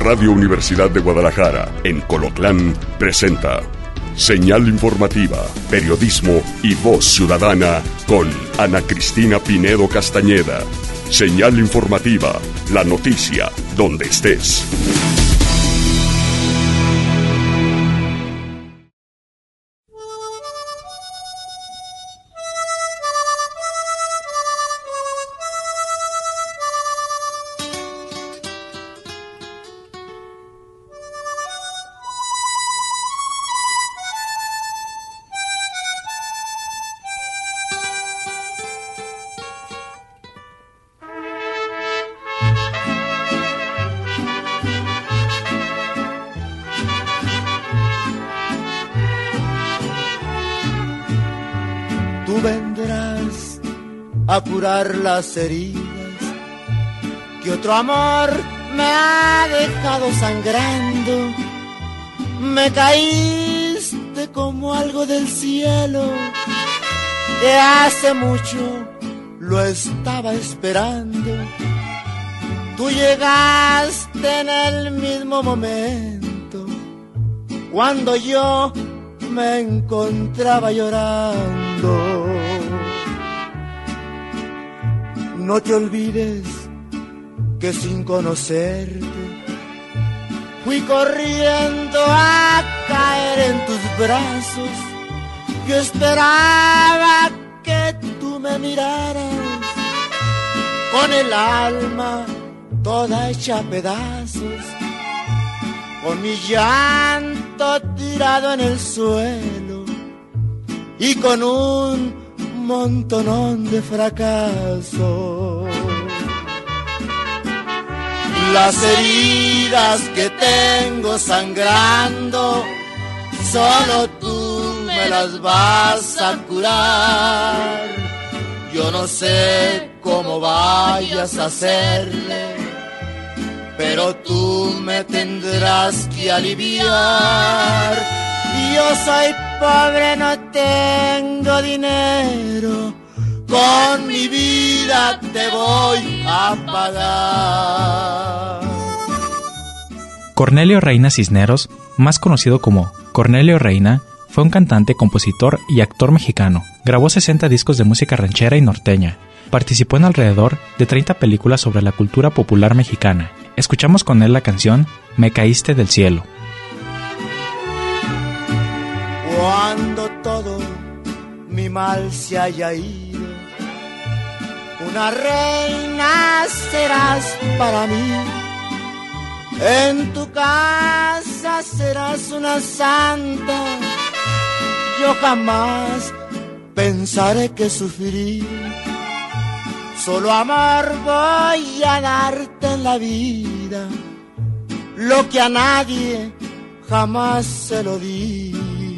Radio Universidad de Guadalajara, en Colotlán, presenta Señal Informativa, Periodismo y Voz Ciudadana con Ana Cristina Pinedo Castañeda. Señal Informativa, la noticia donde estés. Tú vendrás a curar las heridas que otro amor me ha dejado sangrando. Me caíste como algo del cielo que hace mucho lo estaba esperando. Tú llegaste en el mismo momento cuando yo me encontraba llorando. No te olvides que sin conocerte fui corriendo a caer en tus brazos. Yo esperaba que tú me miraras con el alma toda hecha a pedazos, con mi llanto tirado en el suelo y con un montonón de fracasos. Las heridas que tengo sangrando, solo tú me las vas a curar. Yo no sé cómo vayas a hacerle, pero tú me tendrás que aliviar. Yo soy pobre, no tengo dinero, con mi vida te voy a pagar. Cornelio Reina Cisneros, más conocido como Cornelio Reina, fue un cantante, compositor y actor mexicano. Grabó 60 discos de música ranchera y norteña. Participó en alrededor de 30 películas sobre la cultura popular mexicana. Escuchamos con él la canción Me caíste del cielo. Cuando todo mi mal se haya ido, una reina serás para mí. En tu casa serás una santa. Yo jamás pensaré que sufrí. Solo amor voy a darte en la vida, lo que a nadie jamás se lo di.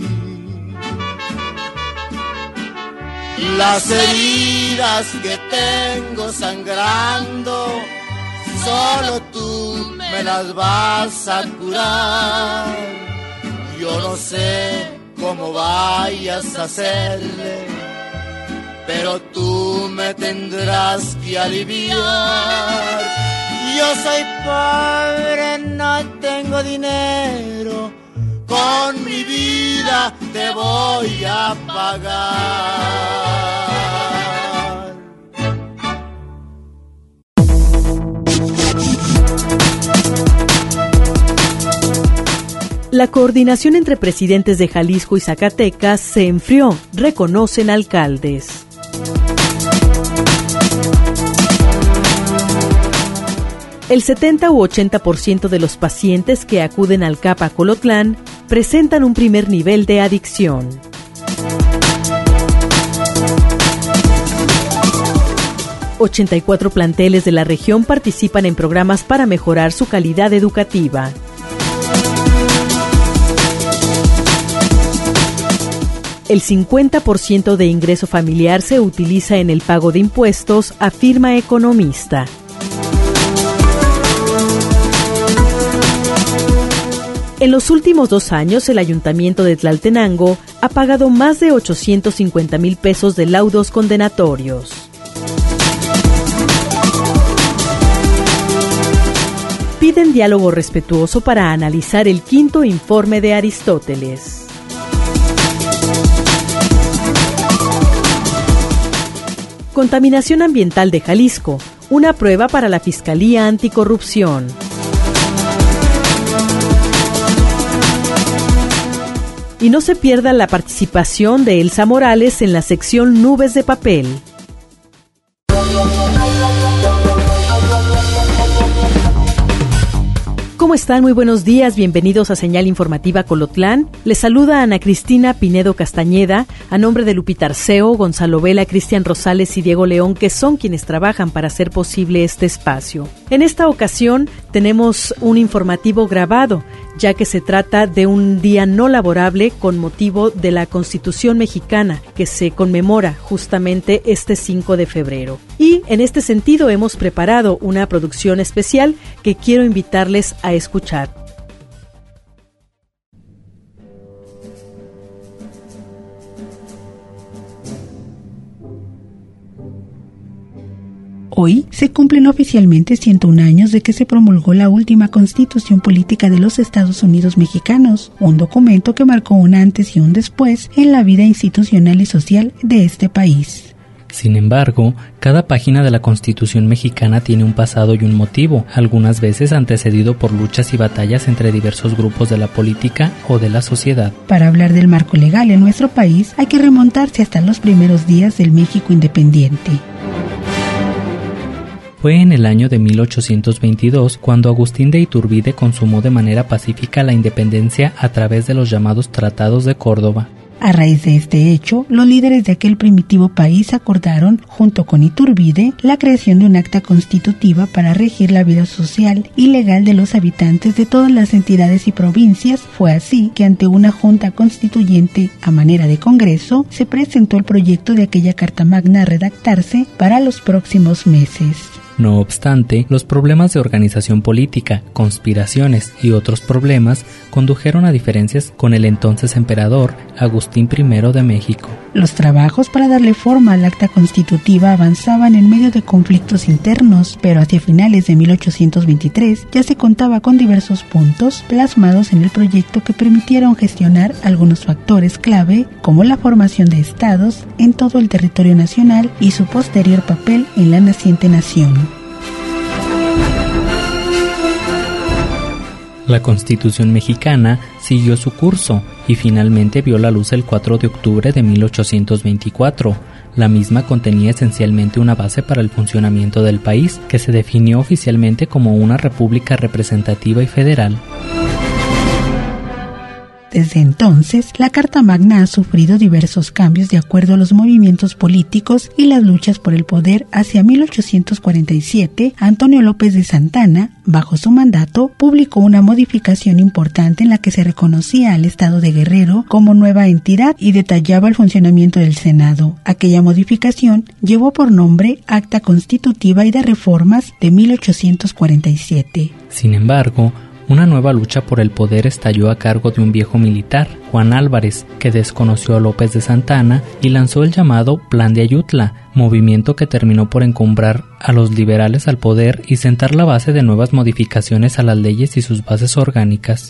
Las heridas que tengo sangrando, solo tú me las vas a curar. Yo no sé cómo vayas a hacerle, pero tú me tendrás que aliviar. Yo soy pobre, no tengo dinero, con mi vida te voy a pagar. La coordinación entre presidentes de Jalisco y Zacatecas se enfrió, reconocen alcaldes. El 70 u 80% de los pacientes que acuden al CAPA Colotlán presentan un primer nivel de adicción. ...84 planteles de la región participan en programas para mejorar su calidad educativa. El 50% de ingreso familiar se utiliza en el pago de impuestos, afirma economista. En los últimos 2 años, el Ayuntamiento de Tlaltenango ha pagado más de 850,000 pesos de laudos condenatorios. piden diálogo respetuoso para analizar el quinto informe de Aristóteles. Contaminación ambiental de Jalisco, una prueba para la Fiscalía Anticorrupción. Y no se pierda la participación de Elsa Morales en la sección Nubes de Papel. ¿Cómo están? Muy buenos días, bienvenidos a Señal Informativa Colotlán. Les saluda Ana Cristina Pinedo Castañeda, a nombre de Lupita Arceo, Gonzalo Vela, Cristian Rosales y Diego León, que son quienes trabajan para hacer posible este espacio. En esta ocasión tenemos un informativo grabado, ya que se trata de un día no laborable con motivo de la Constitución mexicana, que se conmemora justamente este 5 de febrero. Y en este sentido hemos preparado una producción especial que quiero invitarles a escuchar. Hoy se cumplen oficialmente 101 años de que se promulgó la última Constitución Política de los Estados Unidos Mexicanos, un documento que marcó un antes y un después en la vida institucional y social de este país. Sin embargo, cada página de la Constitución mexicana tiene un pasado y un motivo, algunas veces antecedido por luchas y batallas entre diversos grupos de la política o de la sociedad. Para hablar del marco legal en nuestro país, hay que remontarse hasta los primeros días del México independiente. Fue en el año de 1822 cuando Agustín de Iturbide consumó de manera pacífica la independencia a través de los llamados Tratados de Córdoba. A raíz de este hecho, los líderes de aquel primitivo país acordaron, junto con Iturbide, la creación de un acta constitutiva para regir la vida social y legal de los habitantes de todas las entidades y provincias. Fue así que ante una junta constituyente a manera de congreso, se presentó el proyecto de aquella Carta Magna a redactarse para los próximos meses. No obstante, los problemas de organización política, conspiraciones y otros problemas condujeron a diferencias con el entonces emperador Agustín I de México. Los trabajos para darle forma al acta constitutiva avanzaban en medio de conflictos internos, pero hacia finales de 1823 ya se contaba con diversos puntos plasmados en el proyecto que permitieron gestionar algunos factores clave, como la formación de estados en todo el territorio nacional y su posterior papel en la naciente nación. La Constitución mexicana siguió su curso y finalmente vio la luz el 4 de octubre de 1824. La misma contenía esencialmente una base para el funcionamiento del país, que se definió oficialmente como una república representativa y federal. Desde entonces, la Carta Magna ha sufrido diversos cambios de acuerdo a los movimientos políticos y las luchas por el poder. Hacia 1847, Antonio López de Santana, bajo su mandato, publicó una modificación importante en la que se reconocía al Estado de Guerrero como nueva entidad y detallaba el funcionamiento del Senado. Aquella modificación llevó por nombre Acta Constitutiva y de Reformas de 1847. Sin embargo, una nueva lucha por el poder estalló a cargo de un viejo militar, Juan Álvarez, que desconoció a López de Santana y lanzó el llamado Plan de Ayutla, movimiento que terminó por encumbrar a los liberales al poder y sentar la base de nuevas modificaciones a las leyes y sus bases orgánicas.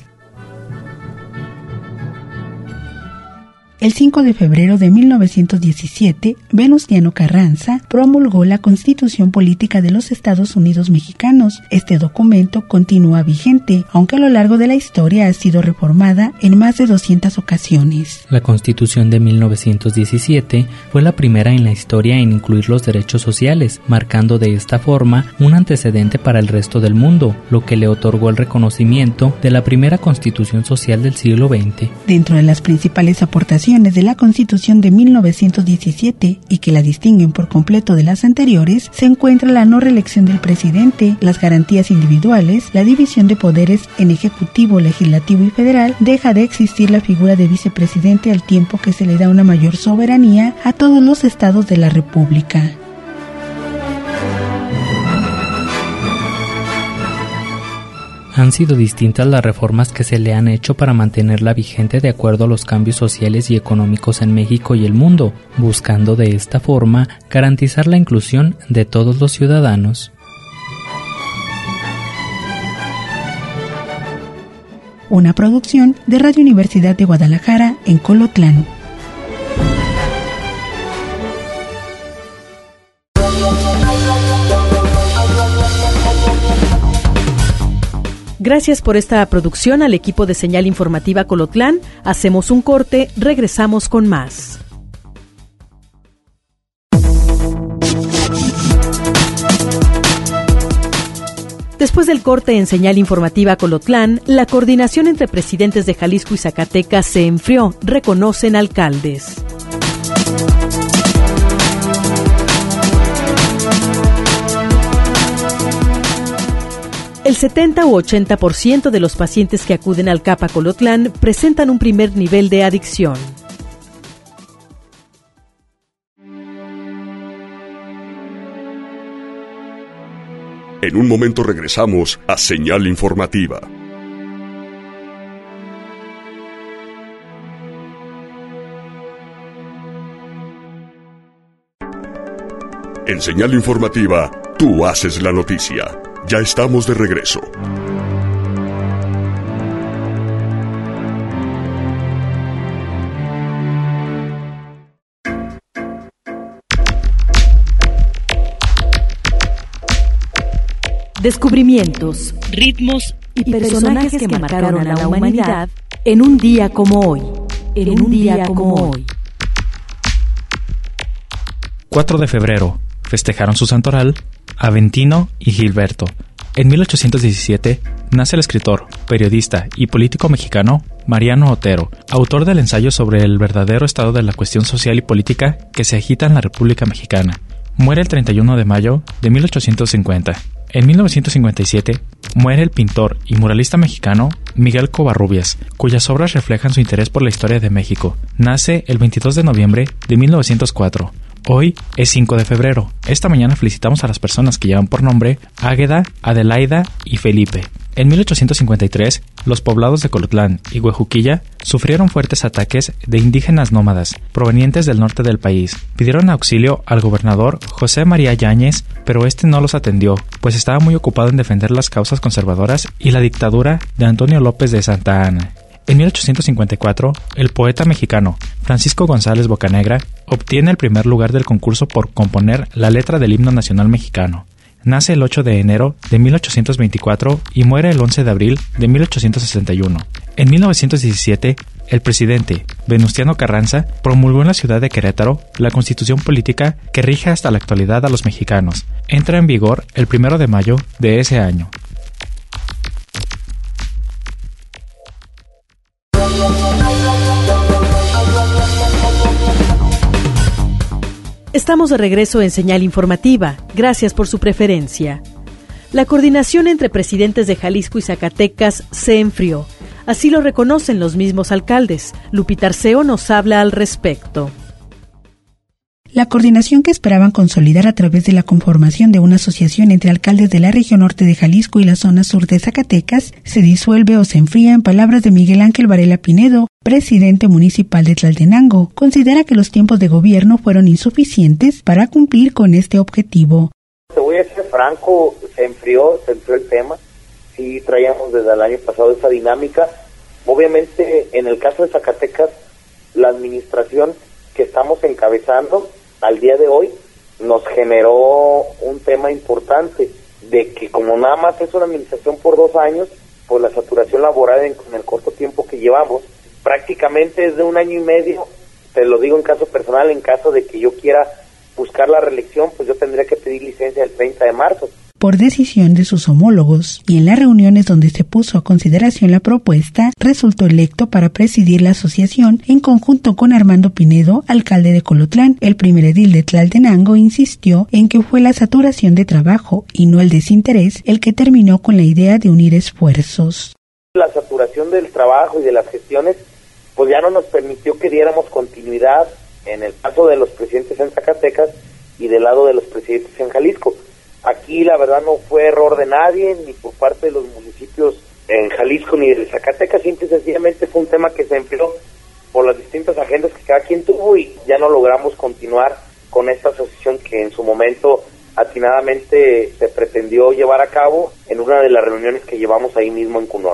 El 5 de febrero de 1917, Venustiano Carranza promulgó la Constitución Política de los Estados Unidos Mexicanos. Este documento continúa vigente, aunque a lo largo de la historia ha sido reformada en más de 200 ocasiones. La Constitución de 1917 fue la primera en la historia en incluir los derechos sociales, marcando de esta forma un antecedente para el resto del mundo, lo que le otorgó el reconocimiento de la primera Constitución social del siglo XX. Dentro de las principales aportaciones de la Constitución de 1917 y que la distinguen por completo de las anteriores, se encuentra la no reelección del presidente, las garantías individuales, la división de poderes en ejecutivo, legislativo y federal. Deja de existir la figura de vicepresidente al tiempo que se le da una mayor soberanía a todos los estados de la República. Han sido distintas las reformas que se le han hecho para mantenerla vigente de acuerdo a los cambios sociales y económicos en México y el mundo, buscando de esta forma garantizar la inclusión de todos los ciudadanos. una producción de Radio Universidad de Guadalajara en Colotlán. Gracias por esta producción al equipo de Señal Informativa Colotlán. Hacemos un corte, regresamos con más. Después del corte en Señal Informativa Colotlán, la coordinación entre presidentes de Jalisco y Zacatecas se enfrió, reconocen alcaldes. El 70 u 80% de los pacientes que acuden al CAPA Colotlán presentan un primer nivel de adicción. En un momento regresamos a Señal Informativa. En Señal Informativa, tú haces la noticia. Ya estamos de regreso. Descubrimientos, ritmos y personajes que marcaron a la humanidad en un día como hoy. En un día como hoy. 4 de febrero. Festejaron su santoral Aventino y Gilberto. En 1817 nace el escritor, periodista y político mexicano Mariano Otero, autor del ensayo sobre el verdadero estado de la cuestión social y política que se agita en la República Mexicana. Muere el 31 de mayo de 1850. En 1957 muere el pintor y muralista mexicano Miguel Covarrubias, cuyas obras reflejan su interés por la historia de México. Nace el 22 de noviembre de 1904. Hoy es 5 de febrero. Esta mañana felicitamos a las personas que llevan por nombre Águeda, Adelaida y Felipe. En 1853, los poblados de Colotlán y Huejuquilla sufrieron fuertes ataques de indígenas nómadas provenientes del norte del país. Pidieron auxilio al gobernador José María Yáñez, pero este no los atendió, pues estaba muy ocupado en defender las causas conservadoras y la dictadura de Antonio López de Santa Anna. En 1854, el poeta mexicano Francisco González Bocanegra obtiene el primer lugar del concurso por componer la letra del himno nacional mexicano. Nace el 8 de enero de 1824 y muere el 11 de abril de 1861. En 1917, el presidente Venustiano Carranza promulgó en la ciudad de Querétaro la constitución política que rige hasta la actualidad a los mexicanos. Entra en vigor el 1 de mayo de ese año. Estamos de regreso en Señal Informativa. Gracias por su preferencia. La coordinación entre presidentes de Jalisco y Zacatecas se enfrió. Así lo reconocen los mismos alcaldes. Lupita Arceo nos habla al respecto. La coordinación que esperaban consolidar a través de la conformación de una asociación entre alcaldes de la región norte de Jalisco y la zona sur de Zacatecas se disuelve o se enfría, en palabras de Miguel Ángel Varela Pinedo, presidente municipal de Tlaltenango. Considera que los tiempos de gobierno fueron insuficientes para cumplir con este objetivo. Te voy a ser franco, se enfrió el tema. Sí traíamos desde el año pasado esa dinámica. Obviamente, en el caso de Zacatecas, la administración que estamos encabezando al día de hoy nos generó un tema importante de que, como nada más es una administración por 2 años, pues la saturación laboral en el corto tiempo que llevamos prácticamente es de 1 año y medio. Te lo digo en caso personal, en caso de que yo quiera buscar la reelección, pues yo tendría que pedir licencia el 30 de marzo. Por decisión de sus homólogos, y en las reuniones donde se puso a consideración la propuesta, resultó electo para presidir la asociación en conjunto con Armando Pinedo, alcalde de Colotlán. El primer edil de Tlaltenango insistió en que fue la saturación de trabajo y no el desinterés el que terminó con la idea de unir esfuerzos. La saturación del trabajo y de las gestiones pues ya no nos permitió que diéramos continuidad en el caso de los presidentes en Zacatecas y del lado de los presidentes en Jalisco. Aquí la verdad no fue error de nadie, ni por parte de los municipios en Jalisco ni de Zacatecas, simple y sencillamente fue un tema que se enfrió por las distintas agendas que cada quien tuvo y ya no logramos continuar con esta asociación que en su momento atinadamente se pretendió llevar a cabo en una de las reuniones que llevamos ahí mismo en Cunorte.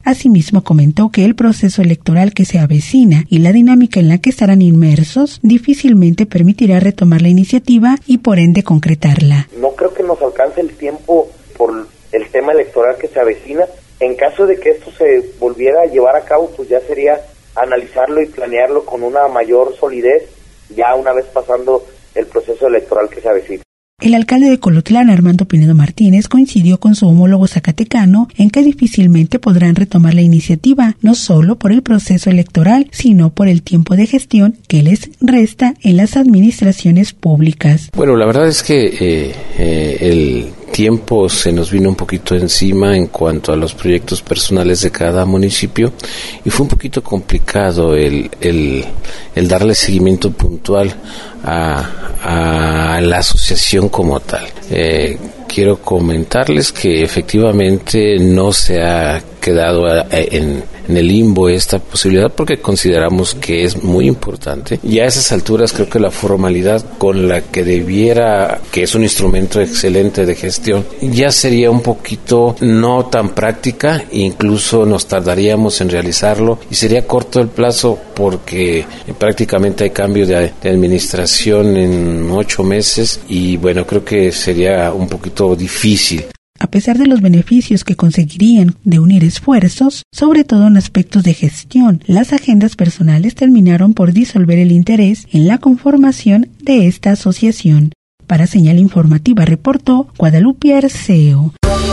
Asimismo, comentó que el proceso electoral que se avecina y la dinámica en la que estarán inmersos difícilmente permitirá retomar la iniciativa y por ende concretarla. No creo que nos alcance el tiempo por el tema electoral que se avecina. En caso de que esto se volviera a llevar a cabo, pues ya sería analizarlo y planearlo con una mayor solidez, ya una vez pasando el proceso electoral que se avecina. El alcalde de Colotlán, Armando Pinedo Martínez, coincidió con su homólogo zacatecano en que difícilmente podrán retomar la iniciativa, no solo por el proceso electoral, sino por el tiempo de gestión que les resta en las administraciones públicas. Bueno, la verdad es que el tiempo se nos vino un poquito encima en cuanto a los proyectos personales de cada municipio y fue un poquito complicado el darle seguimiento puntual a la asociación como tal. Quiero comentarles que efectivamente no se ha quedado en el limbo esta posibilidad porque consideramos que es muy importante. Y a esas alturas creo que la formalidad con la que debiera, que es un instrumento excelente de gestión, ya sería un poquito no tan práctica, incluso nos tardaríamos en realizarlo y sería corto el plazo porque prácticamente hay cambio de administración en 8 meses y bueno, creo que sería un poquito difícil. A pesar de los beneficios que conseguirían de unir esfuerzos, sobre todo en aspectos de gestión, las agendas personales terminaron por disolver el interés en la conformación de esta asociación. Para Señal Informativa reportó Guadalupe Arceo.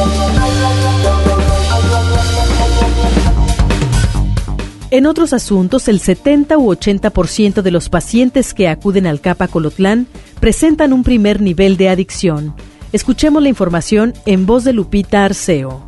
En otros asuntos, el 70 u 80% de los pacientes que acuden al CAPA Colotlán presentan un primer nivel de adicción. Escuchemos la información en voz de Lupita Arceo.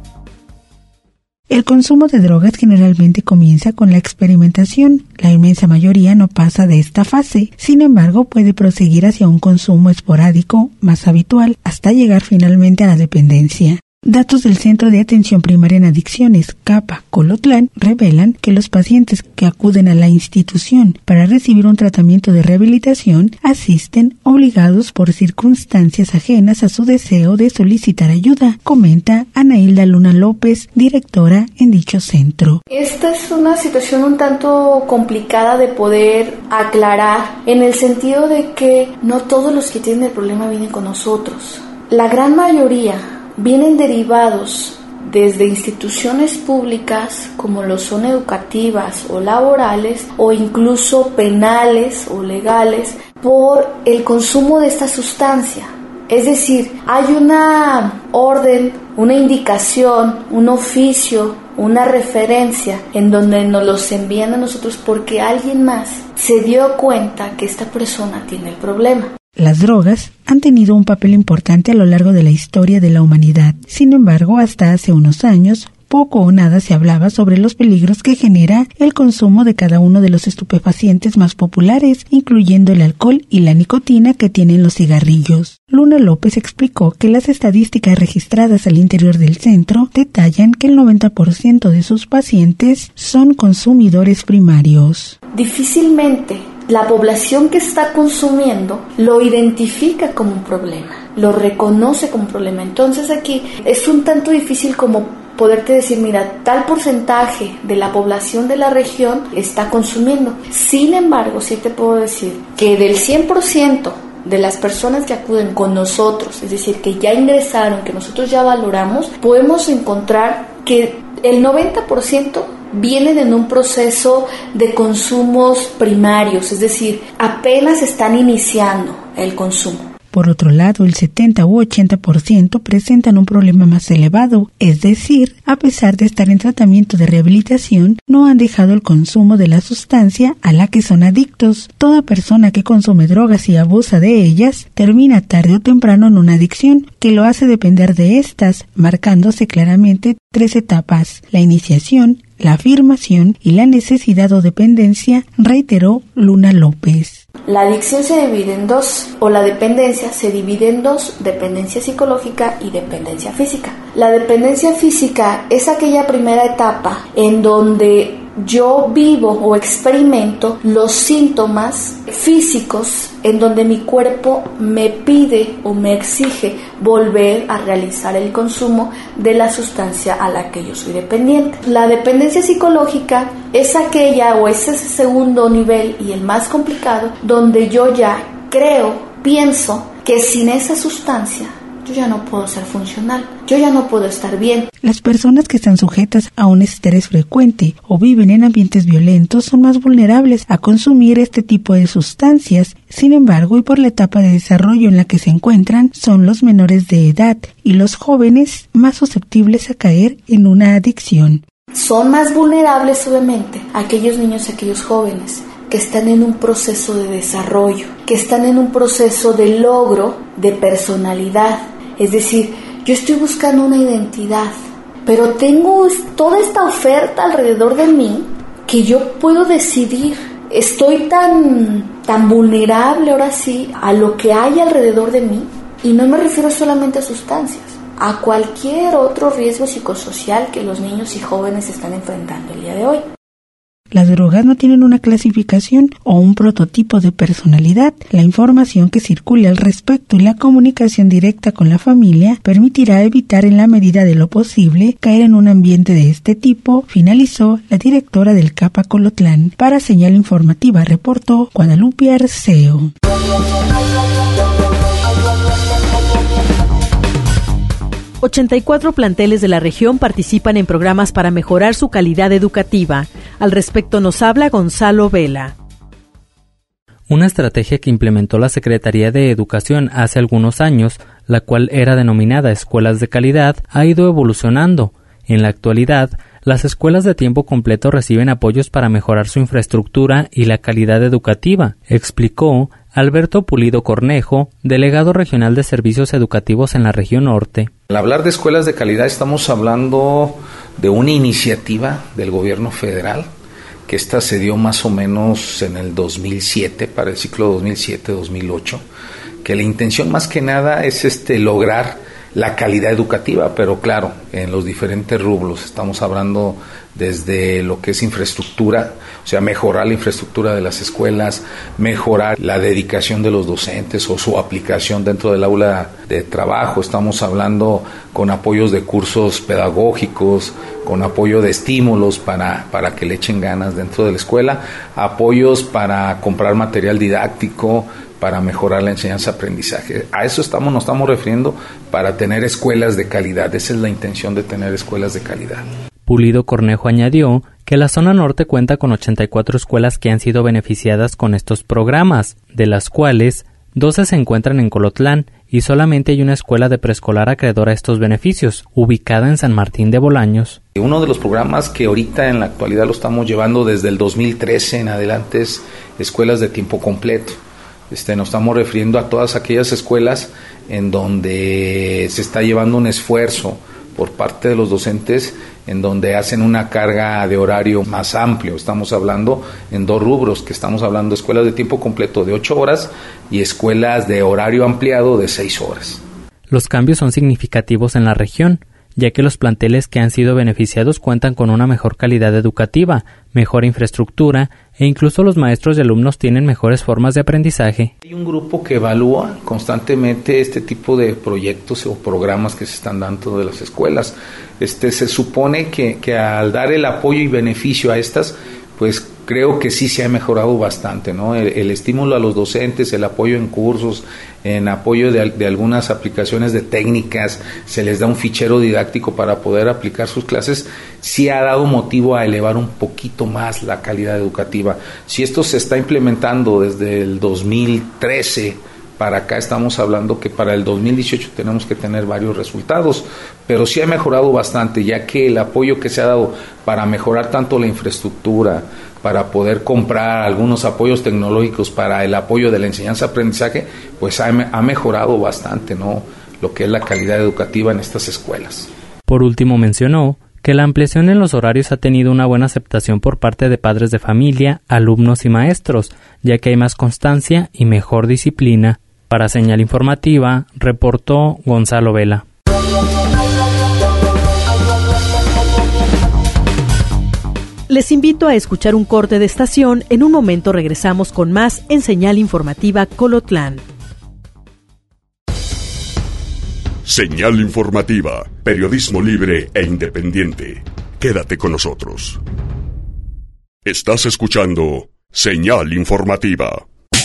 El consumo de drogas generalmente comienza con la experimentación. La inmensa mayoría no pasa de esta fase. Sin embargo, puede proseguir hacia un consumo esporádico más habitual hasta llegar finalmente a la dependencia. Datos del Centro de Atención Primaria en Adicciones, CAPA Colotlán, revelan que los pacientes que acuden a la institución para recibir un tratamiento de rehabilitación asisten obligados por circunstancias ajenas a su deseo de solicitar ayuda, comenta Ana Hilda Luna López, directora en dicho centro. Esta es una situación un tanto complicada de poder aclarar en el sentido de que no todos los que tienen el problema vienen con nosotros. La gran mayoría vienen derivados desde instituciones públicas como lo son educativas o laborales o incluso penales o legales por el consumo de esta sustancia. Es decir, hay una orden, una indicación, un oficio, una referencia en donde nos los envían a nosotros porque alguien más se dio cuenta que esta persona tiene el problema. Las drogas han tenido un papel importante a lo largo de la historia de la humanidad. Sin embargo, hasta hace unos años, poco o nada se hablaba sobre los peligros que genera el consumo de cada uno de los estupefacientes más populares, incluyendo el alcohol y la nicotina que tienen los cigarrillos. Luna López explicó que las estadísticas registradas al interior del centro detallan que el 90% de sus pacientes son consumidores primarios. Difícilmente la población que está consumiendo lo identifica como un problema, lo reconoce como un problema. Entonces aquí es un tanto difícil como poderte decir, mira, tal porcentaje de la población de la región está consumiendo. Sin embargo, sí te puedo decir que del 100% de las personas que acuden con nosotros, es decir, que ya ingresaron, que nosotros ya valoramos, podemos encontrar que el 90% vienen en un proceso de consumos primarios, es decir, apenas están iniciando el consumo. Por otro lado, el 70 u 80% presentan un problema más elevado, es decir, a pesar de estar en tratamiento de rehabilitación, no han dejado el consumo de la sustancia a la que son adictos. Toda persona que consume drogas y abusa de ellas termina tarde o temprano en una adicción que lo hace depender de estas, marcándose claramente 3 etapas: la iniciación, la afirmación y la necesidad o dependencia, reiteró Luna López. La adicción se divide en 2, o la dependencia se divide en 2, dependencia psicológica y dependencia física. La dependencia física es aquella primera etapa en donde yo vivo o experimento los síntomas físicos en donde mi cuerpo me pide o me exige volver a realizar el consumo de la sustancia a la que yo soy dependiente. La dependencia psicológica es aquella o es ese segundo nivel y el más complicado donde yo ya pienso que sin esa sustancia yo ya no puedo ser funcional, yo ya no puedo estar bien. Las personas que están sujetas a un estrés frecuente o viven en ambientes violentos son más vulnerables a consumir este tipo de sustancias. Sin embargo, y por la etapa de desarrollo en la que se encuentran, son los menores de edad y los jóvenes más susceptibles a caer en una adicción. Son más vulnerables, obviamente, aquellos niños y aquellos jóvenes que están en un proceso de desarrollo, que están en un proceso de logro de personalidad. Es decir, yo estoy buscando una identidad, pero tengo toda esta oferta alrededor de mí que yo puedo decidir. Estoy tan vulnerable ahora sí a lo que hay alrededor de mí, y no me refiero solamente a sustancias, a cualquier otro riesgo psicosocial que los niños y jóvenes están enfrentando el día de hoy. Las drogas no tienen una clasificación o un prototipo de personalidad. La información que circule al respecto y la comunicación directa con la familia permitirá evitar en la medida de lo posible caer en un ambiente de este tipo, finalizó la directora del CAPA Colotlán. Para Señal Informativa reportó Guadalupe Arceo. 84 planteles de la región participan en programas para mejorar su calidad educativa. Al respecto nos habla Gonzalo Vela. Una estrategia que implementó la Secretaría de Educación hace algunos años, la cual era denominada Escuelas de Calidad, ha ido evolucionando. En la actualidad, las escuelas de tiempo completo reciben apoyos para mejorar su infraestructura y la calidad educativa, explicó Alberto Pulido Cornejo, delegado regional de Servicios Educativos en la región norte. Al hablar de escuelas de calidad estamos hablando de una iniciativa del gobierno federal, que esta se dio más o menos en el 2007, para el ciclo 2007-2008, que la intención más que nada es lograr la calidad educativa, pero claro, en los diferentes rubros. Estamos hablando desde lo que es infraestructura, o sea, mejorar la infraestructura de las escuelas, mejorar la dedicación de los docentes o su aplicación dentro del aula de trabajo. Estamos hablando con apoyos de cursos pedagógicos, con apoyo de estímulos para que le echen ganas dentro de la escuela, apoyos para comprar material didáctico, para mejorar la enseñanza-aprendizaje. A eso nos estamos refiriendo para tener escuelas de calidad. Esa es la intención de tener escuelas de calidad. Pulido Cornejo añadió que la zona norte cuenta con 84 escuelas que han sido beneficiadas con estos programas, de las cuales 12 se encuentran en Colotlán y solamente hay una escuela de preescolar acreedora a estos beneficios, ubicada en San Martín de Bolaños. Uno de los programas que ahorita en la actualidad lo estamos llevando desde el 2013 en adelante es escuelas de tiempo completo. Nos estamos refiriendo a todas aquellas escuelas en donde se está llevando un esfuerzo por parte de los docentes, en donde hacen una carga de horario más amplio. Estamos hablando en dos rubros, que estamos hablando de escuelas de tiempo completo de 8 horas y escuelas de horario ampliado de 6 horas. Los cambios son significativos en la región, ya que los planteles que han sido beneficiados cuentan con una mejor calidad educativa, mejor infraestructura e incluso los maestros y alumnos tienen mejores formas de aprendizaje. Hay un grupo que evalúa constantemente este tipo de proyectos o programas que se están dando de las escuelas. Se supone que al dar el apoyo y beneficio a estas, pues creo que sí se ha mejorado bastante, ¿no? El estímulo a los docentes, el apoyo en cursos, en apoyo de algunas aplicaciones de técnicas, se les da un fichero didáctico para poder aplicar sus clases, sí ha dado motivo a elevar un poquito más la calidad educativa. Si esto se está implementando desde el 2013 para acá, estamos hablando que para el 2018 tenemos que tener varios resultados, pero sí ha mejorado bastante, ya que el apoyo que se ha dado para mejorar tanto la infraestructura, para poder comprar algunos apoyos tecnológicos para el apoyo de la enseñanza-aprendizaje, pues ha mejorado bastante, ¿no?, lo que es la calidad educativa en estas escuelas. Por último, mencionó que la ampliación en los horarios ha tenido una buena aceptación por parte de padres de familia, alumnos y maestros, ya que hay más constancia y mejor disciplina. Para Señal Informativa, reportó Gonzalo Vela. Les invito a escuchar un corte de estación. En un momento regresamos con más en Señal Informativa Colotlán. Señal Informativa, periodismo libre e independiente. Quédate con nosotros. Estás escuchando Señal Informativa.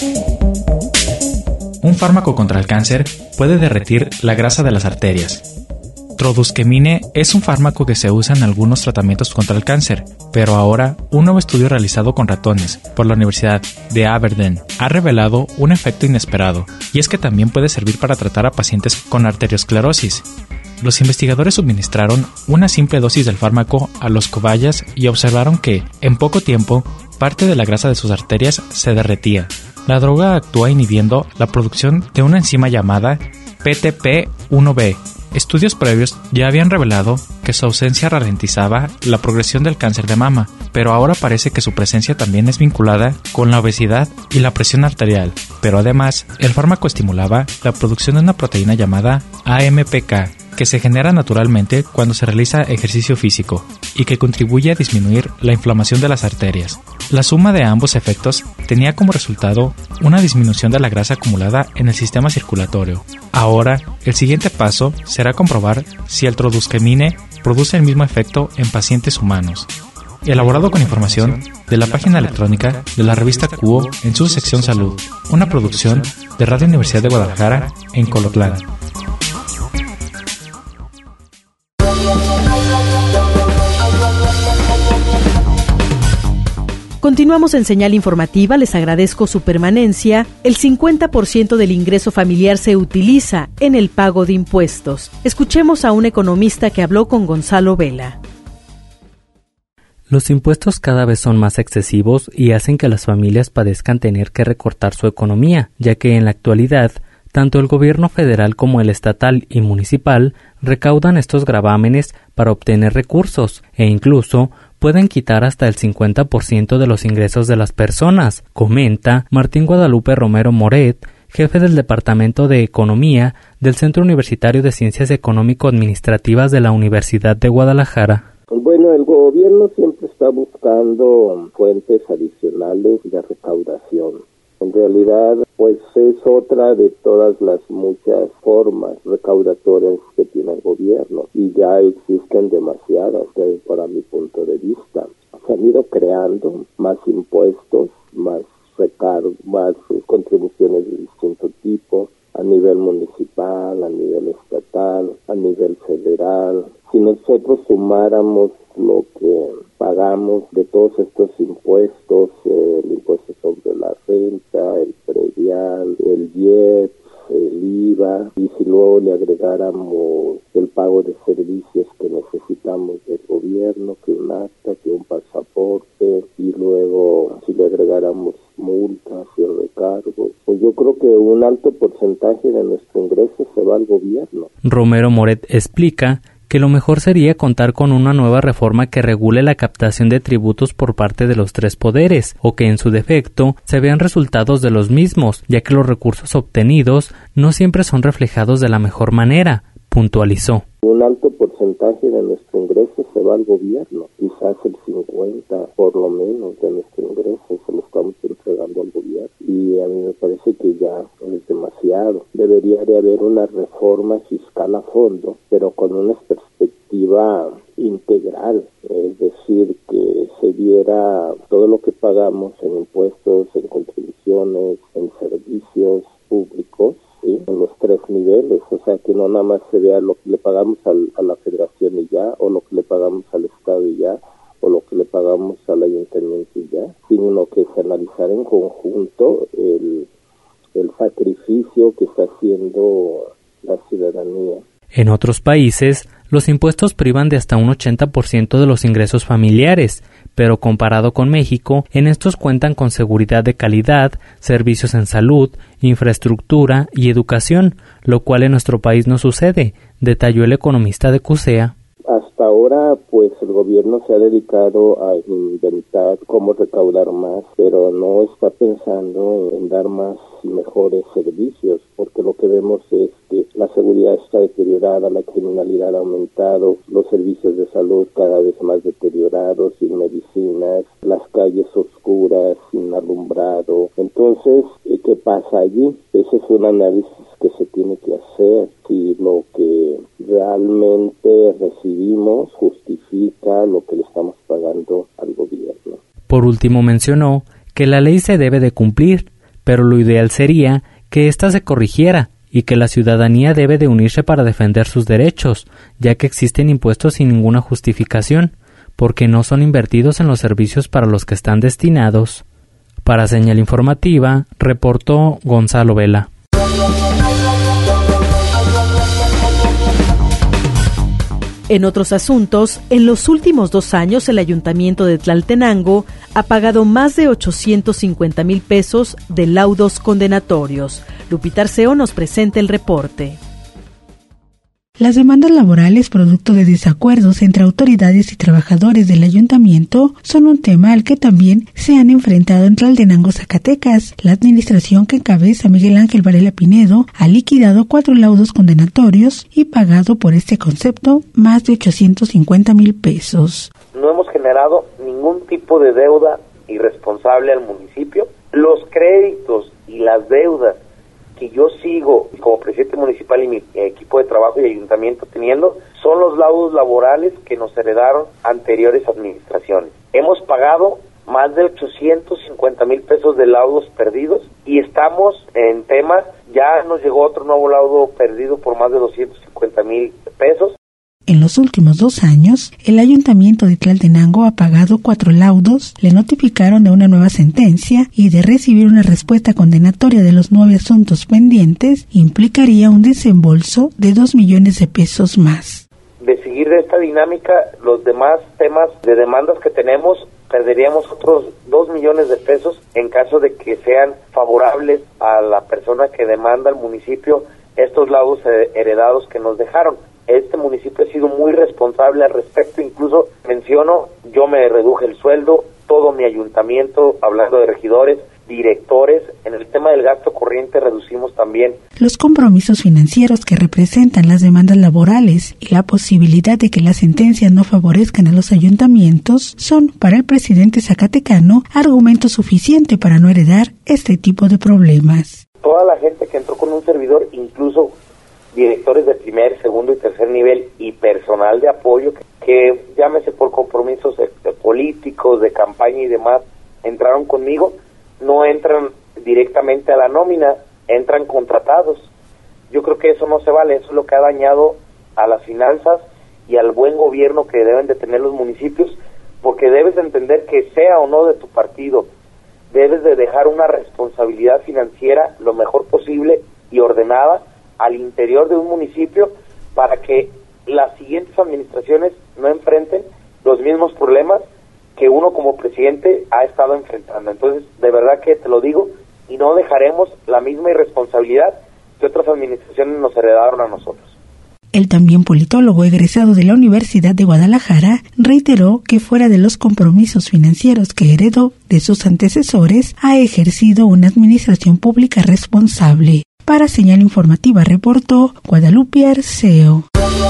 Un fármaco contra el cáncer puede derretir la grasa de las arterias. Trodusquemine es un fármaco que se usa en algunos tratamientos contra el cáncer, pero ahora un nuevo estudio realizado con ratones por la Universidad de Aberdeen ha revelado un efecto inesperado, y es que también puede servir para tratar a pacientes con arteriosclerosis. Los investigadores suministraron una simple dosis del fármaco a los cobayas y observaron que, en poco tiempo, parte de la grasa de sus arterias se derretía. La droga actúa inhibiendo la producción de una enzima llamada PTP1B. Estudios previos ya habían revelado que su ausencia ralentizaba la progresión del cáncer de mama, pero ahora parece que su presencia también es vinculada con la obesidad y la presión arterial. Pero además, el fármaco estimulaba la producción de una proteína llamada AMPK, que se genera naturalmente cuando se realiza ejercicio físico y que contribuye a disminuir la inflamación de las arterias. La suma de ambos efectos tenía como resultado una disminución de la grasa acumulada en el sistema circulatorio. Ahora, el siguiente paso será comprobar si el trodusquemine produce el mismo efecto en pacientes humanos. Elaborado con información de la página electrónica de la revista Cuo en su sección Salud, una producción de Radio Universidad de Guadalajara en Colotlán. Continuamos en Señal Informativa, les agradezco su permanencia. El 50% del ingreso familiar se utiliza en el pago de impuestos. Escuchemos a un economista que habló con Gonzalo Vela. Los impuestos cada vez son más excesivos y hacen que las familias padezcan tener que recortar su economía, ya que en la actualidad, tanto el gobierno federal como el estatal y municipal recaudan estos gravámenes para obtener recursos e incluso pueden quitar hasta el 50% de los ingresos de las personas, comenta Martín Guadalupe Romero Moret, jefe del Departamento de Economía del Centro Universitario de Ciencias Económico-Administrativas de la Universidad de Guadalajara. Bueno, el gobierno siempre está buscando fuentes adicionales de recaudación. En realidad, pues es otra de todas las muchas formas recaudatorias que tiene el gobierno y ya existen demasiadas para mi punto de vista. Se han ido creando más impuestos, más recargos, más contribuciones de distinto tipo a nivel municipal, a nivel estatal, a nivel federal. Si nosotros sumáramos lo que pagamos de todos estos impuestos, el impuesto sobre la renta, el predial, el IEPS, el IVA, y si luego le agregáramos el pago de servicios que necesitamos del gobierno, que un acta, que un pasaporte, y luego si le agregáramos multas y recargos, pues yo creo que un alto porcentaje de nuestro ingreso se va al gobierno. Romero Moret explica que lo mejor sería contar con una nueva reforma que regule la captación de tributos por parte de los tres poderes, o que en su defecto se vean resultados de los mismos, ya que los recursos obtenidos no siempre son reflejados de la mejor manera, puntualizó. Un alto porcentaje de nuestro ingreso se va al gobierno, quizás el 50% por lo menos de nuestro ingreso se lo estamos entregando al gobierno, y a mí me parece que ya es demasiado. Debería de haber una reforma fiscal a fondo, pero con una perspectiva integral, es decir, que se viera todo lo que pagamos en impuestos, en contribuciones, en servicios públicos, ¿sí? En los tres niveles, o sea, que no nada más se vea lo que le pagamos a la federación y ya, o lo que le pagamos al estado y ya, o lo que le pagamos al ayuntamiento y ya, sino que se analizara en conjunto el sacrificio que está haciendo la ciudadanía. En otros países, los impuestos privan de hasta un 80% de los ingresos familiares, pero comparado con México, en estos cuentan con seguridad de calidad, servicios en salud, infraestructura y educación, lo cual en nuestro país no sucede, detalló el economista de CUSEA. Hasta ahora, pues el gobierno se ha dedicado a inventar cómo recaudar más, pero no está pensando en dar más y mejores servicios, porque lo que vemos es que la seguridad está deteriorada, la criminalidad ha aumentado, los servicios de salud cada vez más deteriorados, sin medicinas, las calles oscuras, sin alumbrado. Entonces, ¿qué pasa allí? Ese es un análisis que se tiene que hacer, si lo que realmente recibimos justifica lo que le estamos pagando al gobierno. Por último, mencionó que la ley se debe de cumplir, pero lo ideal sería que ésta se corrigiera y que la ciudadanía debe de unirse para defender sus derechos, ya que existen impuestos sin ninguna justificación, porque no son invertidos en los servicios para los que están destinados. Para Señal Informativa, reportó Gonzalo Vela. En otros asuntos, en los últimos 2 años el Ayuntamiento de Tlaltenango ha pagado más de 850,000 pesos de laudos condenatorios. Lupita Arceo nos presenta el reporte. Las demandas laborales producto de desacuerdos entre autoridades y trabajadores del ayuntamiento son un tema al que también se han enfrentado en Tlaltenango, Zacatecas. La administración que encabeza Miguel Ángel Varela Pinedo ha liquidado 4 laudos condenatorios y pagado por este concepto más de 850,000 pesos. No hemos generado ningún tipo de deuda irresponsable al municipio. Los créditos y las deudas que yo sigo como presidente municipal y mi equipo de trabajo y ayuntamiento teniendo son los laudos laborales que nos heredaron anteriores administraciones. Hemos pagado más de 850,000 pesos de laudos perdidos y estamos en tema, ya nos llegó otro nuevo laudo perdido por más de 250,000 pesos. En los últimos 2 años, el Ayuntamiento de Tlaltenango ha pagado 4 laudos, le notificaron de una nueva sentencia y de recibir una respuesta condenatoria de los 9 asuntos pendientes, implicaría un desembolso de 2 millones de pesos más. De seguir de esta dinámica, los demás temas de demandas que tenemos, perderíamos otros 2 millones de pesos en caso de que sean favorables a la persona que demanda al municipio estos laudos heredados que nos dejaron. Este municipio ha sido muy responsable al respecto, incluso menciono, yo me reduje el sueldo, todo mi ayuntamiento, hablando de regidores, directores, en el tema del gasto corriente reducimos también. Los compromisos financieros que representan las demandas laborales y la posibilidad de que las sentencias no favorezcan a los ayuntamientos son, para el presidente zacatecano, argumento suficiente para no heredar este tipo de problemas. Toda la gente que entró con un servidor, incluso directores de primer, segundo y tercer nivel y personal de apoyo que llámese por compromisos políticos, de campaña y demás, entraron conmigo, no entran directamente a la nómina, entran contratados. Yo creo que eso no se vale, eso es lo que ha dañado a las finanzas y al buen gobierno que deben de tener los municipios, porque debes de entender que sea o no de tu partido, debes de dejar una responsabilidad financiera lo mejor posible y ordenada al interior de un municipio para que las siguientes administraciones no enfrenten los mismos problemas que uno como presidente ha estado enfrentando. Entonces, de verdad que te lo digo, y no dejaremos la misma irresponsabilidad que otras administraciones nos heredaron a nosotros. El también politólogo egresado de la Universidad de Guadalajara reiteró que fuera de los compromisos financieros que heredó de sus antecesores, ha ejercido una administración pública responsable. Para Señal Informativa reportó Guadalupe Arceo.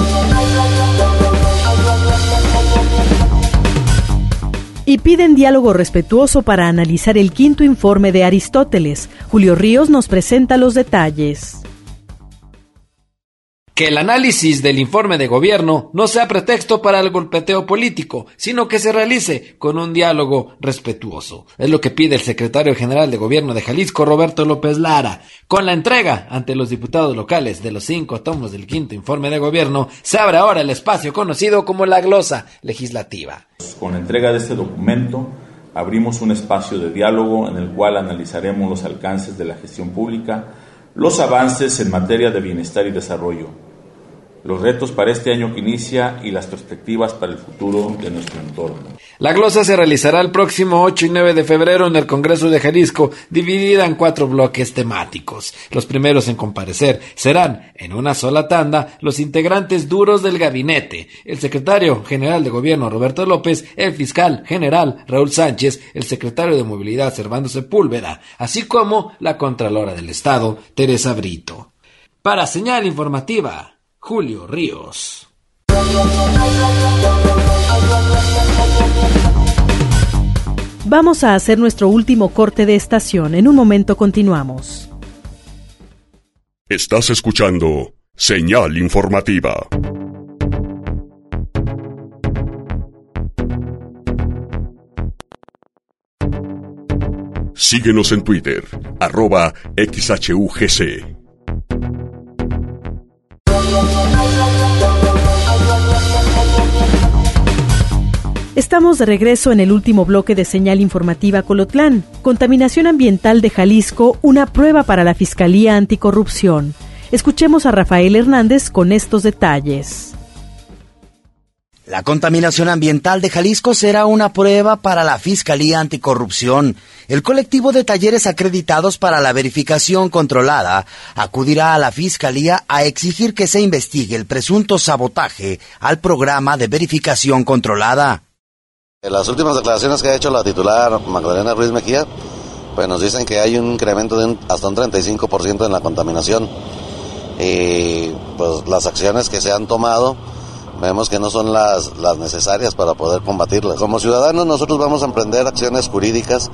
Y piden diálogo respetuoso para analizar el 5º informe de Aristóteles. Julio Ríos nos presenta los detalles. Que el análisis del informe de gobierno no sea pretexto para el golpeteo político, sino que se realice con un diálogo respetuoso. Es lo que pide el secretario general de Gobierno de Jalisco, Roberto López Lara. Con la entrega ante los diputados locales de los 5 tomos del 5º informe de gobierno, se abre ahora el espacio conocido como la glosa legislativa. Con la entrega de este documento, abrimos un espacio de diálogo en el cual analizaremos los alcances de la gestión pública, los avances en materia de bienestar y desarrollo, los retos para este año que inicia y las perspectivas para el futuro de nuestro entorno. La glosa se realizará el próximo 8 y 9 de febrero en el Congreso de Jalisco, dividida en 4 bloques temáticos. Los primeros en comparecer serán, en una sola tanda, los integrantes duros del gabinete, el secretario general de Gobierno Roberto López, el fiscal general Raúl Sánchez, el secretario de Movilidad Servando Sepúlveda, así como la Contralora del Estado, Teresa Brito. Para Señal Informativa, Julio Ríos. Vamos a hacer nuestro último corte de estación. En un momento continuamos. Estás escuchando Señal Informativa. Síguenos en Twitter, @XHUGC. Estamos de regreso en el último bloque de Señal Informativa Colotlán. Contaminación ambiental de Jalisco, una prueba para la Fiscalía Anticorrupción. Escuchemos a Rafael Hernández con estos detalles. La contaminación ambiental de Jalisco será una prueba para la Fiscalía Anticorrupción. El colectivo de talleres acreditados para la verificación controlada acudirá a la Fiscalía a exigir que se investigue el presunto sabotaje al programa de verificación controlada. Las últimas declaraciones que ha hecho la titular Magdalena Ruiz Mejía, pues nos dicen que hay un incremento de hasta un 35% en la contaminación. Y pues las acciones que se han tomado vemos que no son las necesarias para poder combatirlas. Como ciudadanos nosotros vamos a emprender acciones jurídicas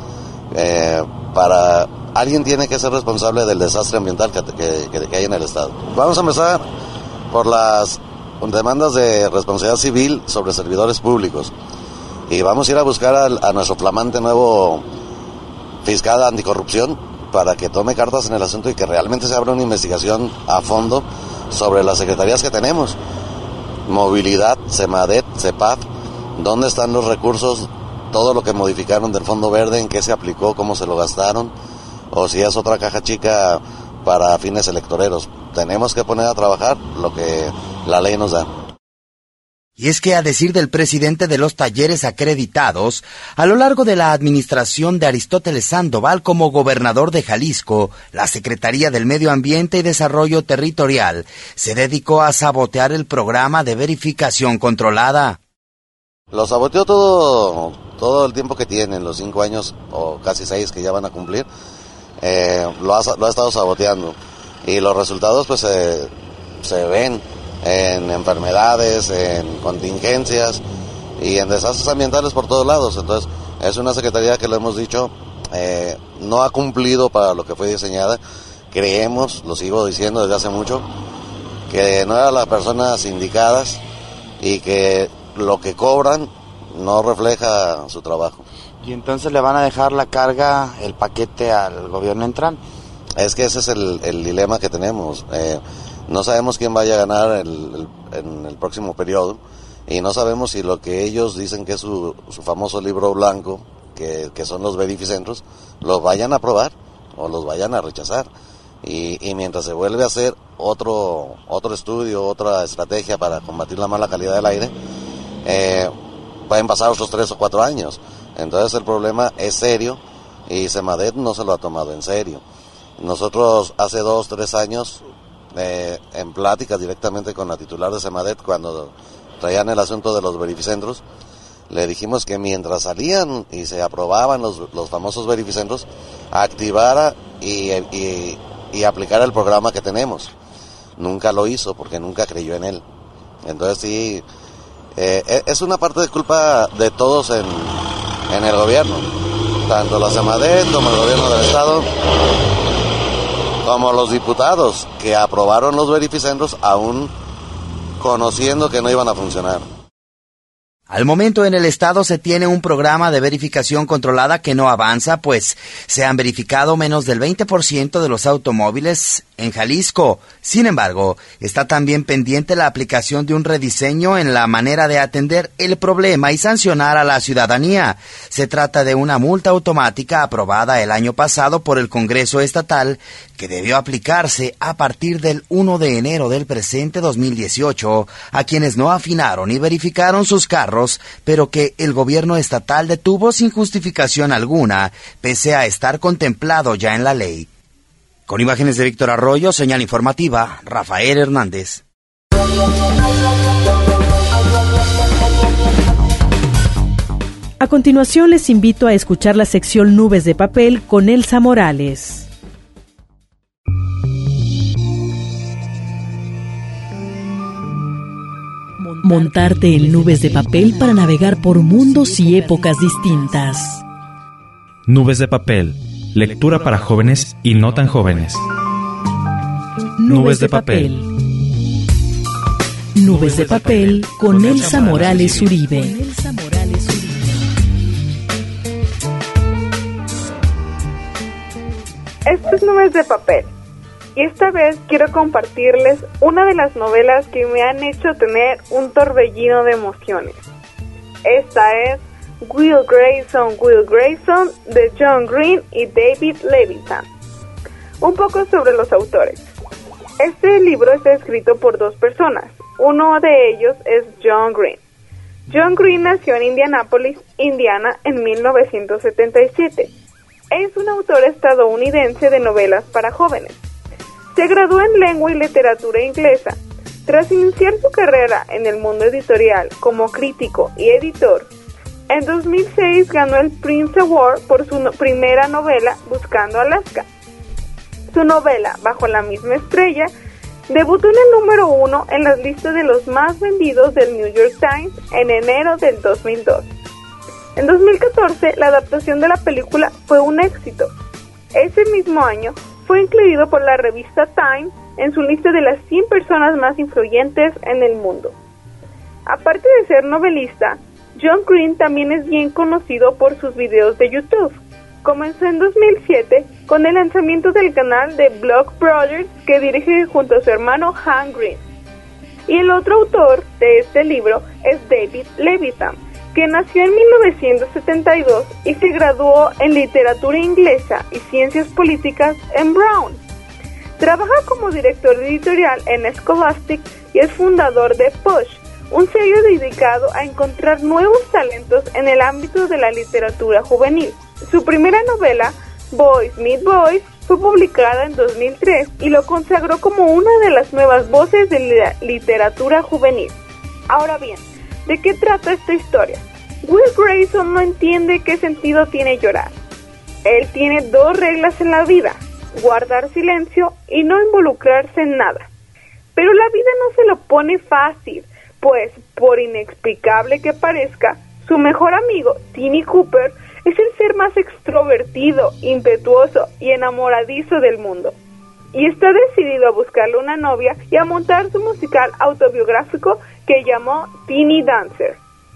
para... Alguien tiene que ser responsable del desastre ambiental que hay en el Estado. Vamos a empezar por las demandas de responsabilidad civil sobre servidores públicos. Y vamos a ir a buscar a nuestro flamante nuevo fiscal anticorrupción para que tome cartas en el asunto y que realmente se abra una investigación a fondo sobre las secretarías que tenemos. Movilidad, Semadet, CEPAF, dónde están los recursos, todo lo que modificaron del Fondo Verde, en qué se aplicó, cómo se lo gastaron, o si es otra caja chica para fines electoreros. Tenemos que poner a trabajar lo que la ley nos da. Y es que, a decir del presidente de los talleres acreditados, a lo largo de la administración de Aristóteles Sandoval como gobernador de Jalisco, la Secretaría del Medio Ambiente y Desarrollo Territorial se dedicó a sabotear el programa de verificación controlada. Lo saboteó todo el tiempo que tienen, los 5 años o casi 6 que ya van a cumplir, lo ha estado saboteando. Y los resultados pues se ven en enfermedades, en contingencias y en desastres ambientales por todos lados. Entonces es una secretaría que, lo hemos dicho, no ha cumplido para lo que fue diseñada. Creemos, lo sigo diciendo desde hace mucho, que no eran las personas indicadas y que lo que cobran no refleja su trabajo. ¿Y entonces le van a dejar la carga, el paquete al gobierno entrante? Es que ese es el dilema que tenemos. No sabemos quién vaya a ganar en el próximo periodo y no sabemos si lo que ellos dicen que es su famoso libro blanco, que son los verificentros, los vayan a aprobar o los vayan a rechazar. Y mientras se vuelve a hacer otro estudio, otra estrategia para combatir la mala calidad del aire, pueden pasar otros 3 o 4 años. Entonces el problema es serio y Semadet no se lo ha tomado en serio. Nosotros hace 2 o 3 años, en pláticas directamente con la titular de Semadet, cuando traían el asunto de los verificentros, le dijimos que mientras salían y se aprobaban los famosos verificentros, activara y aplicara el programa que tenemos. Nunca lo hizo porque nunca creyó en él. Entonces sí, es una parte de culpa de todos en el gobierno, tanto la Semadet como el gobierno del Estado, como los diputados que aprobaron los verificentros aún conociendo que no iban a funcionar. Al momento en el estado se tiene un programa de verificación controlada que no avanza, pues se han verificado menos del 20% de los automóviles en Jalisco. Sin embargo, está también pendiente la aplicación de un rediseño en la manera de atender el problema y sancionar a la ciudadanía. Se trata de una multa automática aprobada el año pasado por el Congreso Estatal que debió aplicarse a partir del 1 de enero del presente 2018 a quienes no afinaron y verificaron sus carros, pero que el gobierno estatal detuvo sin justificación alguna, pese a estar contemplado ya en la ley. Con imágenes de Víctor Arroyo, señal informativa, Rafael Hernández. A continuación les invito a escuchar la sección Nubes de Papel con Elsa Morales. Montarte en nubes de papel para navegar por mundos y épocas distintas. Nubes de Papel, lectura para jóvenes y no tan jóvenes. Nubes de Papel. Nubes de Papel con Elsa Morales Uribe. Esto es Nubes de Papel. Y esta vez quiero compartirles una de las novelas que me han hecho tener un torbellino de emociones. Esta es Will Grayson de John Green y David Levitan. Un poco sobre los autores. Este libro está escrito por dos personas. Uno de ellos es John Green. John Green nació en Indianápolis, Indiana, en 1977. Es un autor estadounidense de novelas para jóvenes. Se graduó en lengua y literatura inglesa. Tras iniciar su carrera en el mundo editorial como crítico y editor, en 2006 ganó el Prince Award por su primera novela Buscando Alaska. Su novela, Bajo la misma estrella, debutó en el número 1 en las listas de los más vendidos del New York Times en enero del 2002. En 2014, la adaptación de la película fue un éxito. Ese mismo año, fue incluido por la revista Time en su lista de las 100 personas más influyentes en el mundo. Aparte de ser novelista, John Green también es bien conocido por sus videos de YouTube. Comenzó en 2007 con el lanzamiento del canal de Blog Brothers que dirige junto a su hermano Hank Green. Y el otro autor de este libro es David Levitan, que nació en 1972 y se graduó en literatura inglesa y ciencias políticas en Brown. Trabaja como director editorial en Scholastic y es fundador de Push, un sello dedicado a encontrar nuevos talentos en el ámbito de la literatura juvenil. Su primera novela, Boys Meet Boys, fue publicada en 2003 y lo consagró como una de las nuevas voces de la literatura juvenil. Ahora bien, ¿de qué trata esta historia? Will Grayson no entiende qué sentido tiene llorar. Él tiene dos reglas en la vida: guardar silencio y no involucrarse en nada. Pero la vida no se lo pone fácil, pues, por inexplicable que parezca, su mejor amigo, Tini Cooper, es el ser más extrovertido, impetuoso y enamoradizo del mundo. Y está decidido a buscarle una novia y a montar su musical autobiográfico que llamó Teeny Dancer.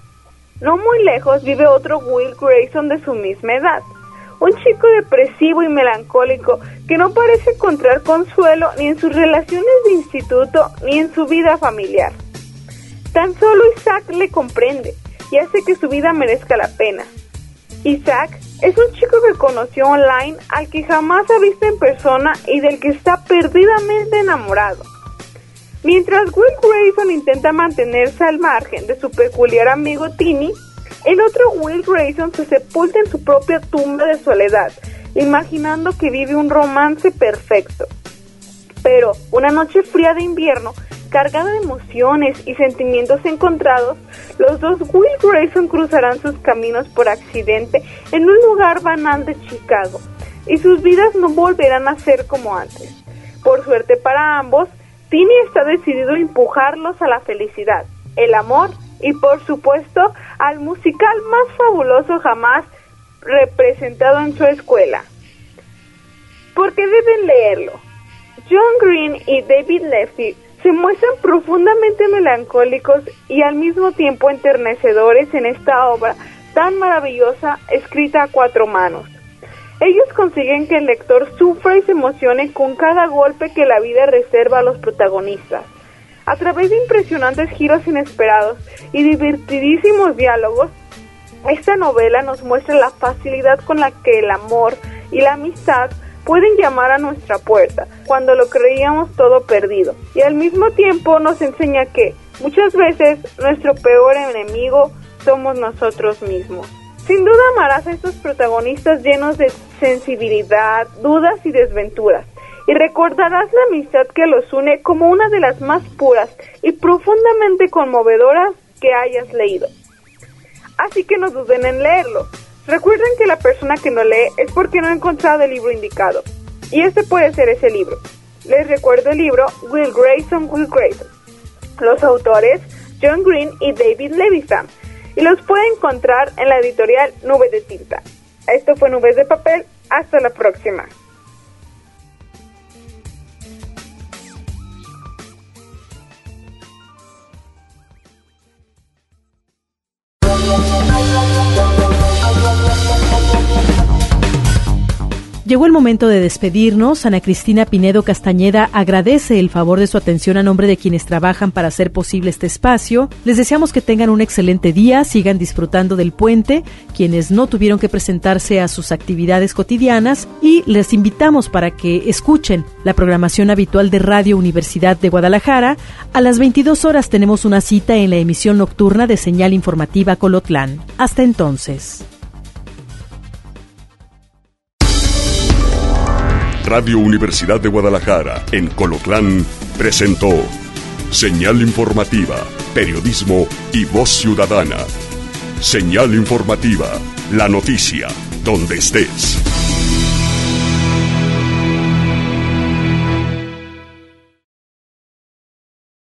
No muy lejos vive otro Will Grayson de su misma edad, un chico depresivo y melancólico que no parece encontrar consuelo ni en sus relaciones de instituto ni en su vida familiar. Tan solo Isaac le comprende y hace que su vida merezca la pena. Isaac es un chico que conoció online al que jamás ha visto en persona y del que está perdidamente enamorado. Mientras Will Grayson intenta mantenerse al margen de su peculiar amigo Tini, el otro Will Grayson se sepulta en su propia tumba de soledad, imaginando que vive un romance perfecto. Pero una noche fría de invierno, cargada de emociones y sentimientos encontrados, los dos Will Grayson cruzarán sus caminos por accidente en un lugar banal de Chicago, y sus vidas no volverán a ser como antes. Por suerte para ambos, Tini está decidido a empujarlos a la felicidad, el amor y, por supuesto, al musical más fabuloso jamás representado en su escuela. Porque deben leerlo. John Green y David Levitan se muestran profundamente melancólicos y al mismo tiempo enternecedores en esta obra tan maravillosa escrita a 4 manos. Ellos consiguen que el lector sufra y se emocione con cada golpe que la vida reserva a los protagonistas. A través de impresionantes giros inesperados y divertidísimos diálogos, esta novela nos muestra la facilidad con la que el amor y la amistad pueden llamar a nuestra puerta cuando lo creíamos todo perdido, y al mismo tiempo nos enseña que muchas veces nuestro peor enemigo somos nosotros mismos. Sin duda amarás a estos protagonistas llenos de sensibilidad, dudas y desventuras, y recordarás la amistad que los une como una de las más puras y profundamente conmovedoras que hayas leído. Así que no duden en leerlo. Recuerden que la persona que no lee es porque no ha encontrado el libro indicado, y este puede ser ese libro. Les recuerdo el libro Will Grayson, Will Grayson. Los autores John Green y David Levithan, y los puede encontrar en la editorial Nube de Tinta. Esto fue Nubes de Papel. Hasta la próxima. Llegó el momento de despedirnos. Ana Cristina Pinedo Castañeda agradece el favor de su atención a nombre de quienes trabajan para hacer posible este espacio. Les deseamos que tengan un excelente día, sigan disfrutando del puente, quienes no tuvieron que presentarse a sus actividades cotidianas, y les invitamos para que escuchen la programación habitual de Radio Universidad de Guadalajara. A las 22 horas tenemos una cita en la emisión nocturna de Señal Informativa Colotlán. Hasta entonces. Radio Universidad de Guadalajara, en Colotlán, presentó Señal Informativa, Periodismo y Voz Ciudadana. Señal Informativa, la noticia, donde estés.